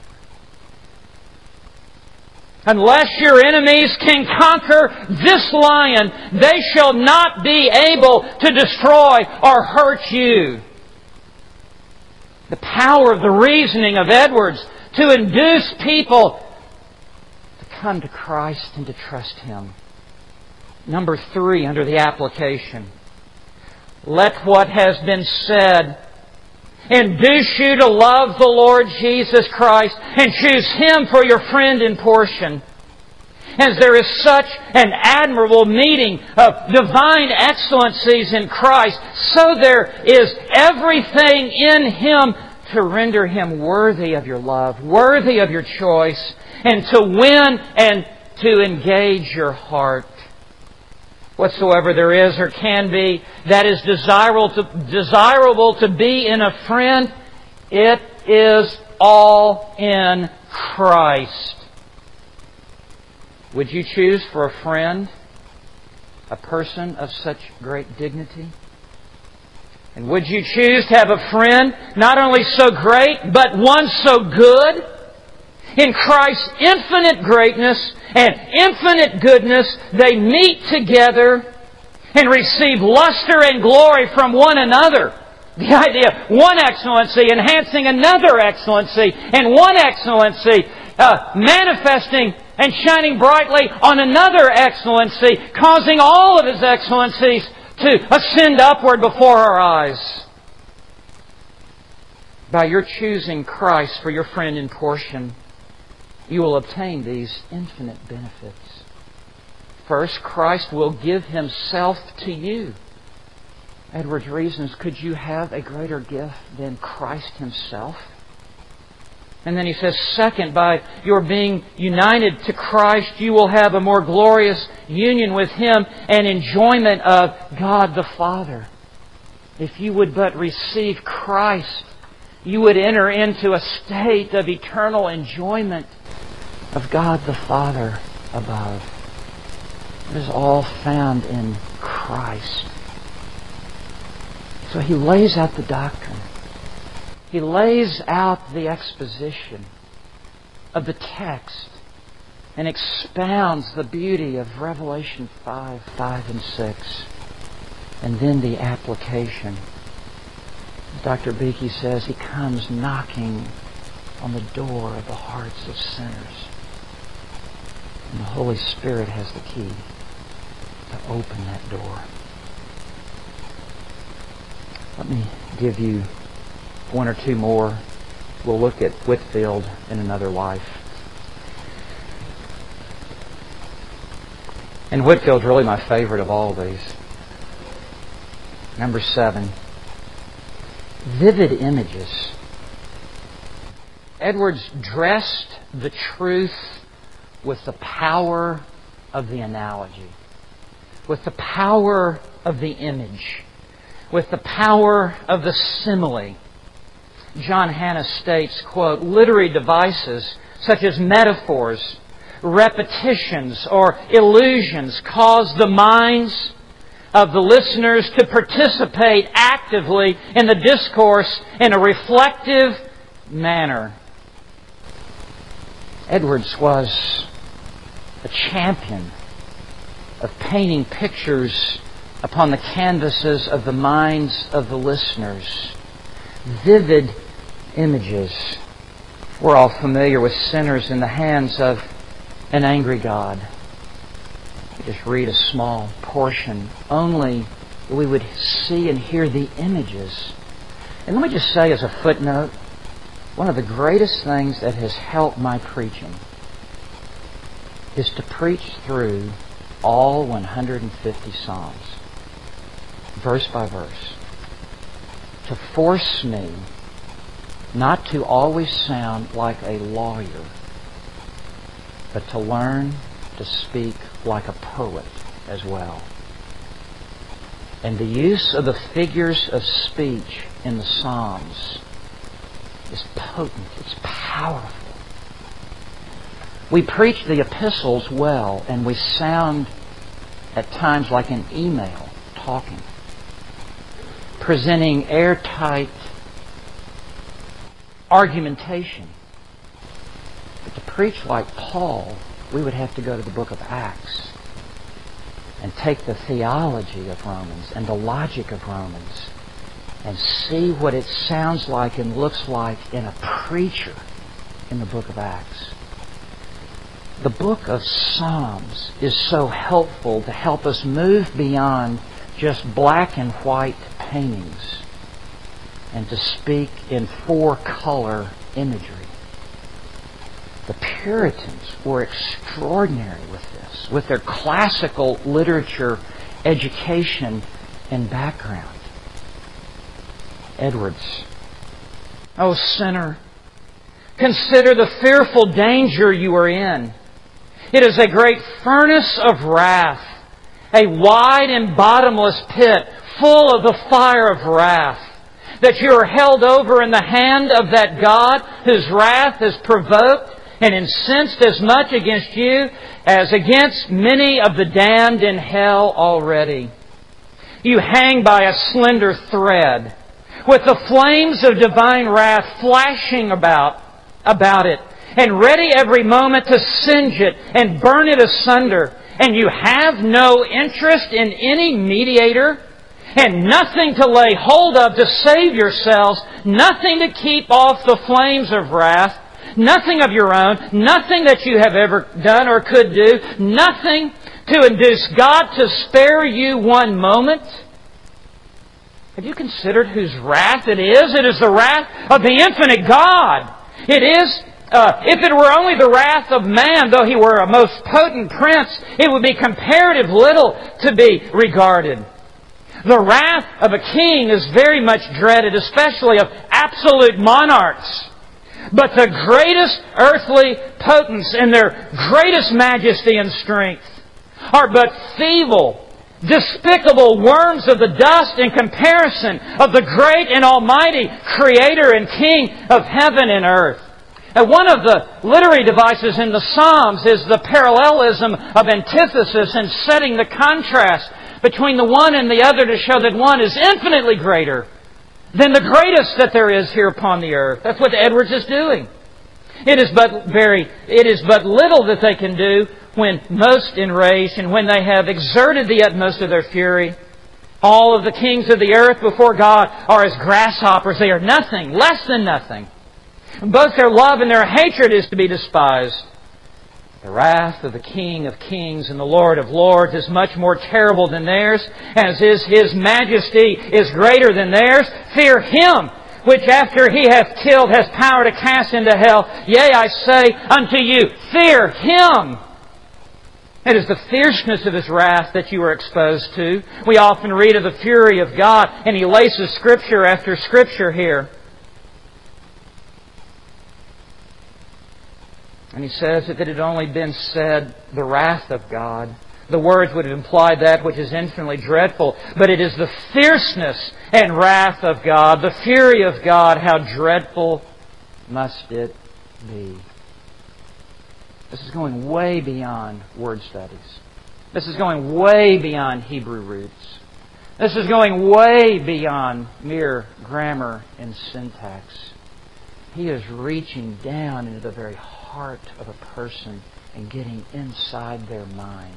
Unless your enemies can conquer this lion, they shall not be able to destroy or hurt you. The power of the reasoning of Edwards to induce people to come to Christ and to trust Him. Number three, under the application. Let what has been said induce you to love the Lord Jesus Christ and choose Him for your friend and portion. As there is such an admirable meeting of divine excellencies in Christ, so there is everything in Him to render Him worthy of your love, worthy of your choice, and to win and to engage your heart. Whatsoever there is or can be that is desirable to, desirable to be in a friend, it is all in Christ. Would you choose for a friend a person of such great dignity? And would you choose to have a friend not only so great, but one so good? In Christ's infinite greatness and infinite goodness, they meet together and receive luster and glory from one another. The idea of one excellency enhancing another excellency, and one excellency uh, manifesting and shining brightly on another excellency, causing all of His excellencies to ascend upward before our eyes. By your choosing Christ for your friend and portion, you will obtain these infinite benefits. First, Christ will give Himself to you. Edwards reasons, could you have a greater gift than Christ Himself? And then he says, second, by your being united to Christ, you will have a more glorious union with Him and enjoyment of God the Father. If you would but receive Christ, you would enter into a state of eternal enjoyment of God the Father above. It is all found in Christ. So he lays out the doctrine. He lays out the exposition of the text and expounds the beauty of Revelation five, five and six. And then the application. Doctor Beakey says he comes knocking on the door of the hearts of sinners. And the Holy Spirit has the key to open that door. Let me give you one or two more. We'll look at Whitefield in another life. And Whitefield's really my favorite of all these. Number seven. Vivid images. Edwards dressed the truth with the power of the analogy, with the power of the image, with the power of the simile. John Hannah states, quote, literary devices such as metaphors, repetitions, or illusions cause the minds of the listeners to participate actively in the discourse in a reflective manner. Edwards was a champion of painting pictures upon the canvases of the minds of the listeners. Vivid images. We're all familiar with sinners in the hands of an angry God. We just read a small portion. Only we would see and hear the images. And let me just say as a footnote, one of the greatest things that has helped my preaching is to preach through all one hundred fifty Psalms, verse by verse, to force me not to always sound like a lawyer, but to learn to speak like a poet as well. And the use of the figures of speech in the Psalms is potent, it's powerful. We preach the epistles well, and we sound at times like an email talking, presenting airtight argumentation. But to preach like Paul, we would have to go to the book of Acts and take the theology of Romans and the logic of Romans and see what it sounds like and looks like in a preacher in the book of Acts. The book of Psalms is so helpful to help us move beyond just black and white paintings and to speak in four-color imagery. The Puritans were extraordinary with this, with their classical literature, education, and background. Edwards. O sinner, consider the fearful danger you are in. It is a great furnace of wrath, a wide and bottomless pit full of the fire of wrath, that you are held over in the hand of that God whose wrath is provoked and incensed as much against you as against many of the damned in hell already. You hang by a slender thread, with the flames of divine wrath flashing about, about it, and ready every moment to singe it and burn it asunder. And you have no interest in any mediator, and nothing to lay hold of to save yourselves, nothing to keep off the flames of wrath, nothing of your own, nothing that you have ever done or could do, nothing to induce God to spare you one moment. Have you considered whose wrath it is? It is the wrath of the infinite God. It is, uh, if it were only the wrath of man, though he were a most potent prince, it would be comparative little to be regarded. The wrath of a king is very much dreaded, especially of absolute monarchs. But the greatest earthly potents in their greatest majesty and strength are but feeble, despicable worms of the dust in comparison of the great and almighty Creator and King of heaven and earth. And one of the literary devices in the Psalms is the parallelism of antithesis and setting the contrast between the one and the other to show that one is infinitely greater than the greatest that there is here upon the earth. That's what Edwards is doing. It is but very, it is but little that they can do when most enraged and when they have exerted the utmost of their fury. All of the kings of the earth before God are as grasshoppers. They are nothing, less than nothing. Both their love and their hatred is to be despised. The wrath of the King of kings and the Lord of lords is much more terrible than theirs, as is His majesty is greater than theirs. Fear Him, which after He hath killed has power to cast into hell. Yea, I say unto you, fear Him. It is the fierceness of His wrath that you are exposed to. We often read of the fury of God, and he laces Scripture after Scripture here. And he says, if it had only been said, the wrath of God, the words would have implied that which is infinitely dreadful. But it is the fierceness and wrath of God, the fury of God. How dreadful must it be? This is going way beyond word studies. This is going way beyond Hebrew roots. This is going way beyond mere grammar and syntax. He is reaching down into the very heart of a person and getting inside their mind.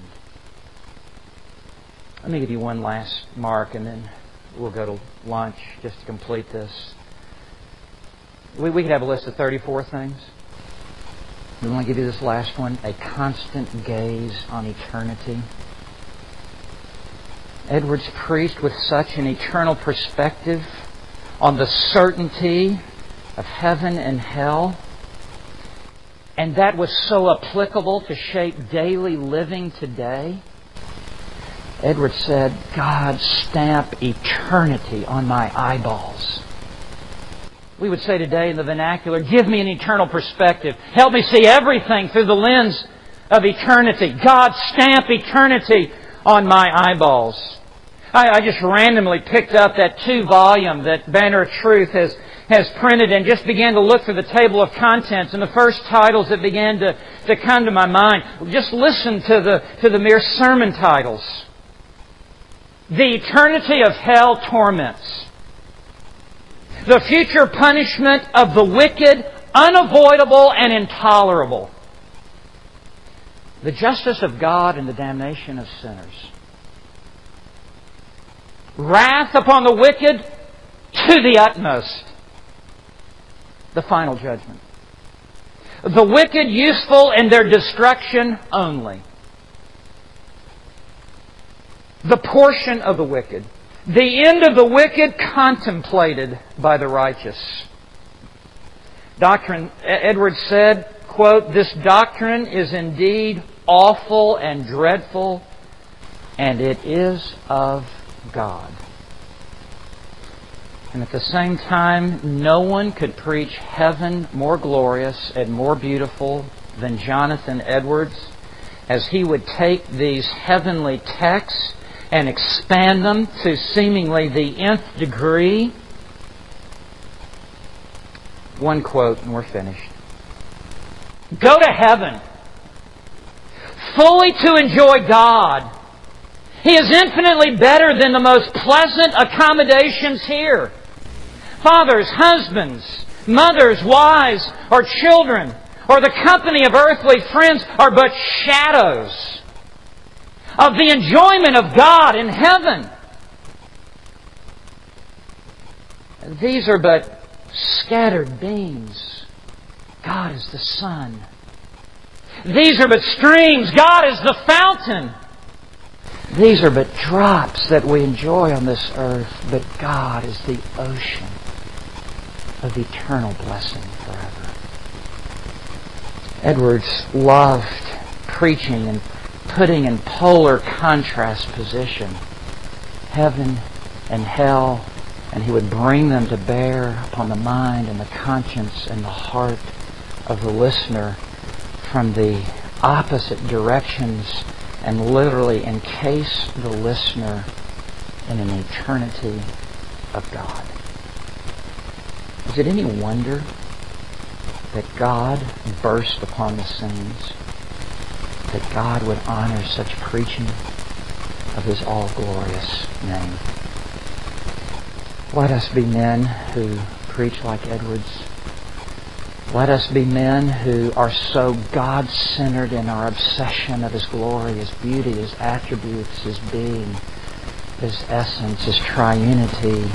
Let me give you one last mark and then we'll go to lunch just to complete this. We, we could have a list of thirty-four things. We want to give you this last one, a constant gaze on eternity. Edwards preached with such an eternal perspective on the certainty of heaven and hell. And that was so applicable to shape daily living today. Edwards said, God, stamp eternity on my eyeballs. We would say today in the vernacular, give me an eternal perspective. Help me see everything through the lens of eternity. God, stamp eternity on my eyeballs. I, I just randomly picked up that two-volume that Banner of Truth has has printed and just began to look through the table of contents, and the first titles that began to, to come to my mind, just listen to the, to the mere sermon titles. The eternity of hell torments. The future punishment of the wicked, unavoidable and intolerable. The justice of God and the damnation of sinners. Wrath upon the wicked to the utmost. The final judgment. The wicked useful in their destruction only. The portion of the wicked. The end of the wicked contemplated by the righteous. Doctrine, Edwards said, quote, this doctrine is indeed awful and dreadful, and it is of God. And at the same time, no one could preach heaven more glorious and more beautiful than Jonathan Edwards, as he would take these heavenly texts and expand them to seemingly the nth degree. One quote and we're finished. Go to heaven, fully to enjoy God. He is infinitely better than the most pleasant accommodations here. Fathers, husbands, mothers, wives, or children, or the company of earthly friends are but shadows of the enjoyment of God in heaven. These are but scattered beams. God is the sun. These are but streams. God is the fountain. These are but drops that we enjoy on this earth, but God is the ocean of eternal blessing forever. Edwards loved preaching and putting in polar contrast position heaven and hell, and He would bring them to bear upon the mind and the conscience and the heart of the listener from the opposite directions, and literally encase the listener in an eternity of God. Is it any wonder that God burst upon the scenes, that God would honor such preaching of His all-glorious name? Let us be men who preach like Edwards. Let us be men who are so God-centered in our obsession of His glory, His beauty, His attributes, His being, His essence, His triunity,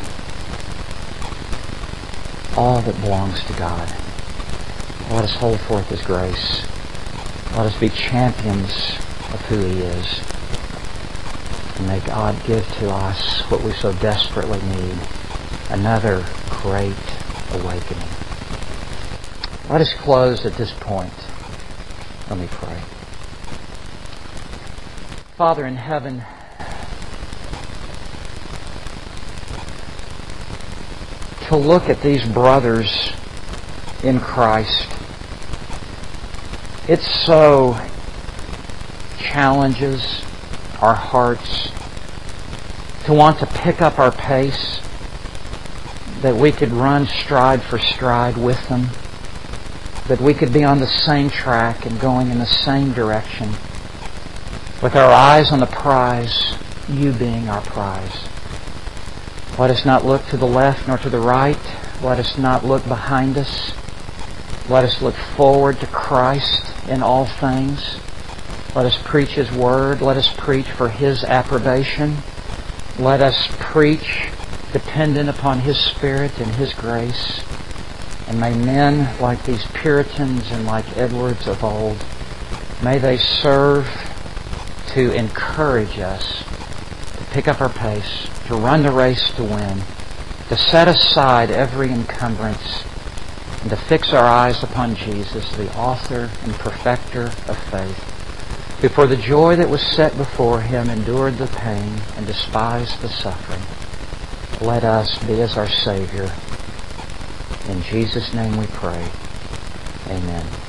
all that belongs to God. Let us hold forth His grace. Let us be champions of who He is. And may God give to us what we so desperately need, another great awakening. Let us close at this point. Let me pray. Father in heaven, to look at these brothers in Christ, it so challenges our hearts to want to pick up our pace, that we could run stride for stride with them, that we could be on the same track and going in the same direction, with our eyes on the prize, You being our prize. Let us not look to the left nor to the right. Let us not look behind us. Let us look forward to Christ in all things. Let us preach His Word. Let us preach for His approbation. Let us preach dependent upon His Spirit and His grace. And may men like these Puritans and like Edwards of old, may they serve to encourage us to pick up our pace, to run the race to win, to set aside every encumbrance, and to fix our eyes upon Jesus, the author and perfecter of faith, who for the joy that was set before Him endured the pain and despised the suffering. Let us be as our Savior. In Jesus' name we pray. Amen.